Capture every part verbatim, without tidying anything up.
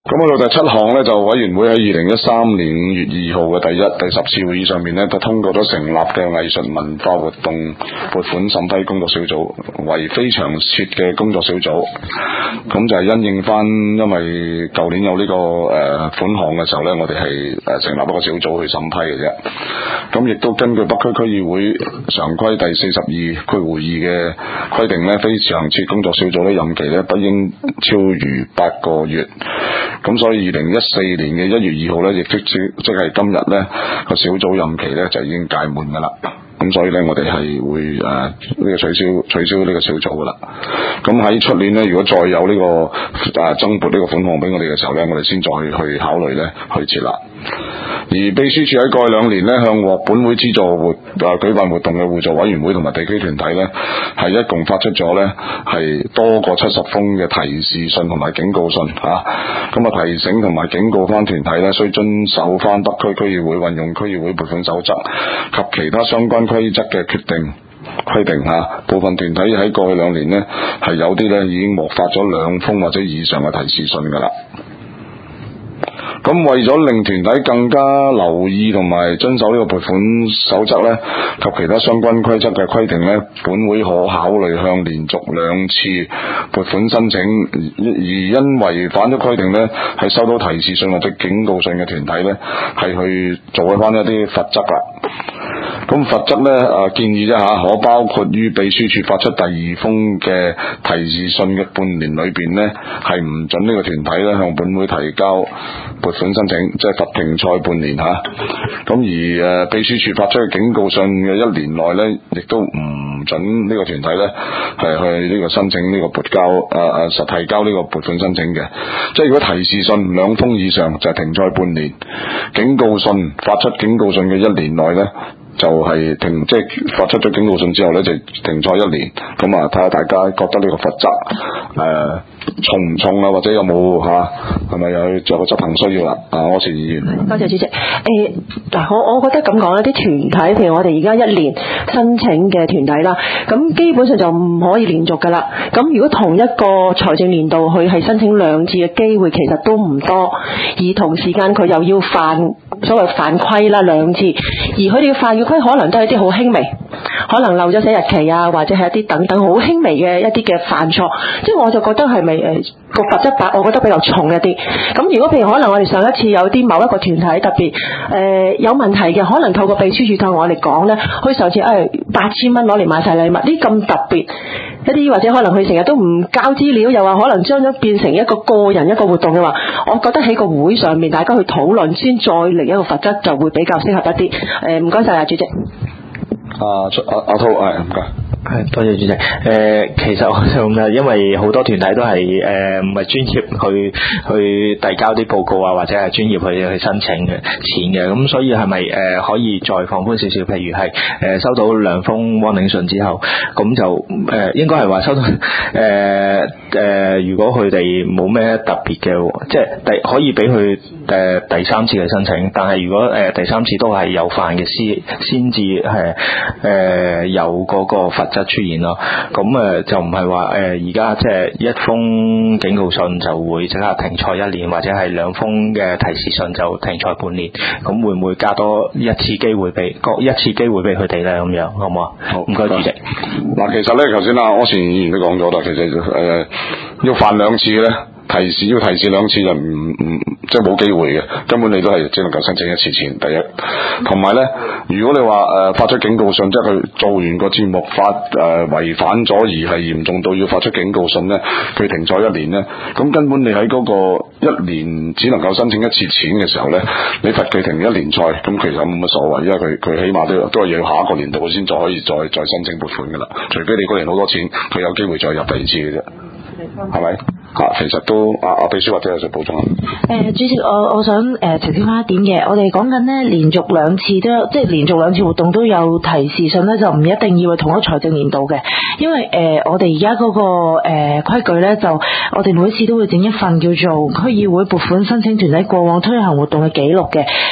咁啊，到第七項咧，就委員會喺二零一三年五月二號嘅第一、第十次會議上面咧，就通過咗成立嘅藝術文化活動撥款審批工作小組，為非常設嘅工作小組。咁就係因應翻，因為舊年有呢、這個誒、呃、款項嘅時候咧，我哋係誒成立一個小組去審批嘅啫。咁亦都根據北區區議會常規第四十二括弧二嘅規定咧，非常設工作小組咧任期咧不應超逾八個月。咁所以二零一四年嘅一月二號咧，亦即即即係今日咧個小組任期咧就已經屆滿噶啦。咁所以咧，我哋係會誒呢、呃這個取消取消呢個小組噶啦。咁喺出年咧，如果再有呢、這個誒、呃、增撥呢個款項俾我哋嘅時候咧，我哋先再去考慮咧去設立。而秘書處喺過去兩年咧，向獲本會資助活誒、呃、舉辦活動嘅互助委員會同埋地區團體咧，係一共發出咗咧係多過七十封嘅提示信同埋警告信嚇。咁啊提醒同埋警告翻團體咧，需遵守翻北區區議會運用區議會撥款守則及其他相關規則嘅決定規定嚇。部分團體喺過去兩年咧係有啲咧已經獲發咗兩封或者以上嘅提示信㗎啦。咁為咗令團體更加留意同埋遵守呢個撥款守則咧及其他相關規則嘅規定咧，本會可考慮向連續兩次撥款申請而因違反咗規定咧，係收到提示信或者警告信嘅團體咧，係去做翻一啲罰則啦。咁罰則咧啊建議啫嚇，可包括於秘書處發出第二封嘅提示信嘅半年裏邊咧，係唔准呢個團體咧向本會提交撥款申請，即係罰停賽半年嚇。咁而誒秘書處發出嘅警告信嘅一年內咧，亦都唔准呢個團體咧係去呢個申請呢個撥交誒誒實提交呢個撥款申請嘅。即係如果提示信兩封以上就係停賽半年，警告信發出警告信嘅一年內咧，就係停，即係發出咗警告信之後咧，就停賽一年。咁啊，睇下大家覺得呢個罰則誒、呃、重唔重啊，或者有冇嚇係咪有做個執行需要啦？啊，柯前議員。 多謝主席。誒、欸、嗱，我我覺得咁講啦，啲團體譬如我哋而家一年申請嘅團體啦，咁基本上就唔可以連續㗎啦。咁如果同一個財政年度佢係申請兩次嘅機會，其實都唔多，而同時間佢又要犯所謂犯規啦兩次，而佢哋要犯嘅規可能都係啲好輕微，可能漏咗寫日期啊，或者係一啲等等好輕微嘅一啲嘅犯錯，即係我就覺得係咪誒個罰則把我覺得比較重一啲。咁如果譬如可能我哋上一次有啲某一個團體特別誒、呃、有問題嘅，可能透過秘書處同我哋講咧，佢上次誒八千蚊攞嚟買晒禮物，呢咁特別一啲，或者可能佢成日都唔交資料，又話可能將咗變成一個個人一個活動嘅話，我覺得喺個會上面大家去討論先，再嚟一個罰則就會比較適合一啲。誒唔該晒啊，主席。 啊，阿阿滔，係唔該。 係，多謝主席。誒、呃，其實我就咁因為好多團體都係誒唔係專業去去遞交啲報告啊，或者係專業去去申請嘅錢嘅，咁所以係咪誒可以再放寬少少？譬如係誒、呃、收到兩封 warning 信之後，咁就誒、呃、應該係話收到誒誒、呃呃，如果佢哋冇咩特別嘅，即係第可以俾佢誒第三次嘅申請，但係如果誒、呃、第三次都係有犯嘅先先至係誒有嗰個罰則出現咯。咁誒就唔係話誒而家即係一封警告信就會即刻停賽一年，或者係兩封嘅提示信就停賽半年。咁會唔會加多一次機會俾各一次機會俾佢哋咧？咁樣好唔好啊？好，唔該主席。 嗱，其實咧，頭先啊柯前議員都講咗啦，其實誒、呃、要犯兩次咧。提示要提示兩次就唔唔即係冇機會嘅，根本你都係只能夠申請一次錢。第一，同埋咧，如果你話誒、呃、發出警告信，即係佢做完個節目發誒違、呃、反咗而係嚴重到要發出警告信咧，佢停賽一年咧，咁根本你喺嗰個一年只能夠申請一次錢嘅時候咧，你罰佢停一年賽，咁其實冇乜所謂，因為佢佢起碼都都係要下一個年度佢先再可以再再申請撥款噶啦，除非你嗰年好多錢，佢有機會再入第二次嘅啫，係咪？啊，其實都啊啊秘書或者有想補充啊。 誒，主席，我我想誒澄清翻一點嘅，我哋講緊咧連續兩次都有，即係連續兩次活動都有提示信咧，就唔一定要係同一財政年度嘅，因為誒、呃、我哋而家嗰個誒、呃、規矩咧，就我哋每次都會整一份叫做區議會撥款申請團體過往推行活動嘅記錄嘅，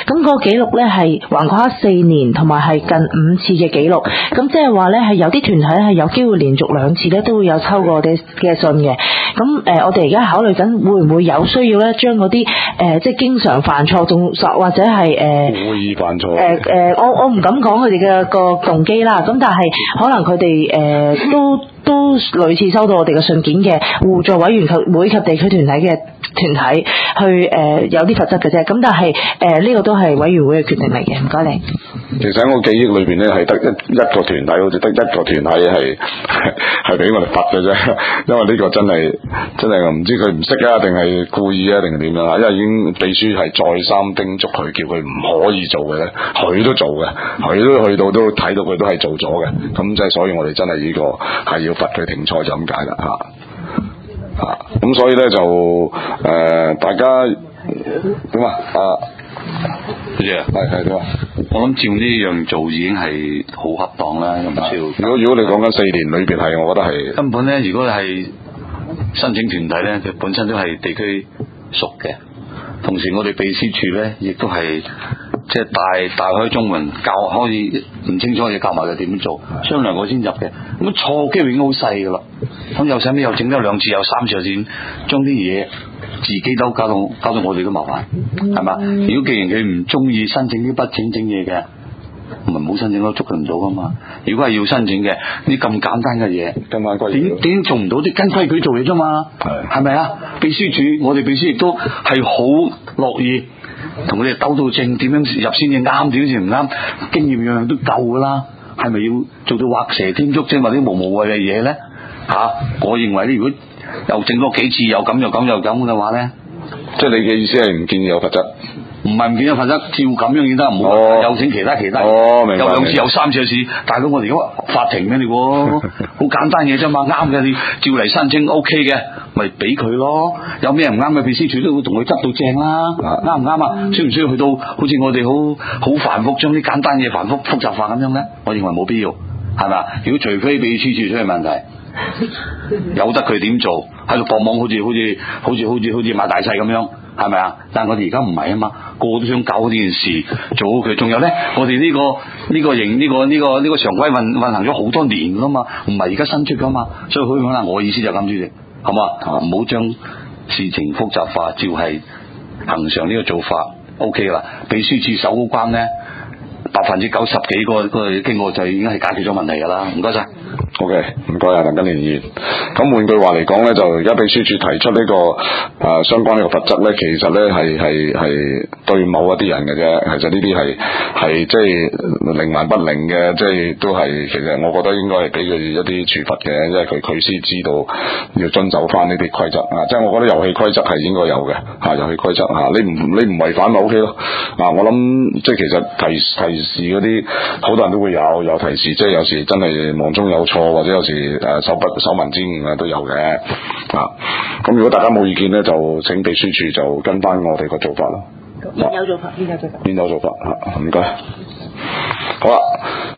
咁個記錄咧係橫跨四年同埋係近五次嘅記錄，咁即係話咧係有啲團體係有機會連續兩次咧都會有抽過我哋嘅信嘅。咁誒、呃，我哋而家考慮緊會唔會有需要咧將嗰啲誒即係經常犯錯動作或者係誒故意犯錯誒誒，我我唔敢講佢哋嘅個動機啦。咁但係可能佢哋誒都都類似收到我哋嘅信件嘅互助委員及會及地區團體嘅團體去誒、呃、有啲罰則嘅啫。咁但係誒呢個都係委員會嘅決定嚟嘅。唔該你。 其實喺我記憶裏邊咧，係得一一個團體，好似得一個團體係係俾我哋罰嘅啫。因為呢個真係真係唔知佢唔識啊，定係故意啊，定係點樣啊？因為已經秘書係再三叮囑佢，叫佢唔可以做嘅咧，佢都做嘅，佢都去到都睇到佢都係做咗嘅。咁即係所以我哋真係呢個係要罰佢停賽就咁解啦嚇嚇。咁所以咧就誒、呃、大家點啊啊？係係點啊？ 我諗照呢樣做已經係好恰當啦，咁照。 如果如果你講緊四年裏邊係，我覺得係根本咧，如果係申請團體咧，佢本身都係地區屬嘅，同時我哋秘書處咧亦都係即係大大開中門教，可以唔清楚嘢教埋佢點做，商量過先入嘅。咁錯機會已經好細噶啦，咁又使咩又整咗兩次，有三次又先將啲嘢自己都搞到搞到我哋都麻煩，係嘛？如果既然佢唔中意申請啲不整整嘢嘅，咪唔好申請咯，捉佢唔到噶嘛。如果係要申請嘅，呢咁簡單嘅嘢， 跟翻規點點做唔到？啲跟規矩做嘢啫嘛，係咪啊？秘書處我哋秘書亦都係好樂意同佢哋兜到正，點樣入先至啱，點先唔啱，經驗樣樣都夠噶啦。係咪要做到畫蛇添足啫？或者無無謂嘅嘢咧？吓、啊，我認為咧，如果又整多幾次又咁又咁又咁嘅話咧， 即係你嘅意思係唔建議有罰則？ 唔係唔建議有罰則，照咁樣先得，唔好、哦、又整其他其他。 哦，明白。 有兩次有三次嘅事，大佬我哋而家法庭咩？你喎，好簡單嘢啫嘛，啱嘅，你照嚟申請 O K 嘅，咪俾佢咯。有咩唔啱嘅，秘書處都會同佢執到正啦。啱唔啱啊？需唔需要去到好似我哋好好繁複，將啲簡單嘢繁複複雜化咁樣咧？我認為冇必要，係咪？如果除非秘書處出現問題。有得佢點做喺度搏懵，好似好似好似好似好似買大細咁樣，係咪啊？但係我哋而家唔係啊嘛，個個都想搞呢件事做好佢。仲有咧，我哋呢、這個呢、這個型呢、這個呢、這個呢、這個常規運運行咗好多年噶嘛，唔係而家新出噶嘛，所以可能我意思就咁主席，好嘛？唔好將事情複雜化，照係恒常呢個做法 O K 啦。秘書處守嗰關咧，百分之九十幾個個經過就已經係解決咗問題噶啦。唔該晒。 O K，唔該啊，鄧金蓮議員。咁換句話嚟講咧，就而家秘書處提出呢、這個誒、呃、相關呢個罰則咧，其實咧係係係對某一啲人嘅啫。其實呢啲係係即係靈還不靈嘅，即係都係其實我覺得應該係俾佢一啲處罰嘅，因為佢佢先知道要遵守翻呢啲規則啊。即係我覺得遊戲規則係應該有嘅嚇，遊戲規則嚇，你唔你唔違反咪 O K 咯。嗱，我諗即係其實提提示嗰啲好多人都會有有提示，即係有時真係忙中有錯。或者有時誒手不手民之誤啊都有嘅啊，咁如果大家冇意見咧，就請秘書處就跟翻我哋個做法啦。 現有做法，現有做法， 現有做法嚇，唔該，好啦。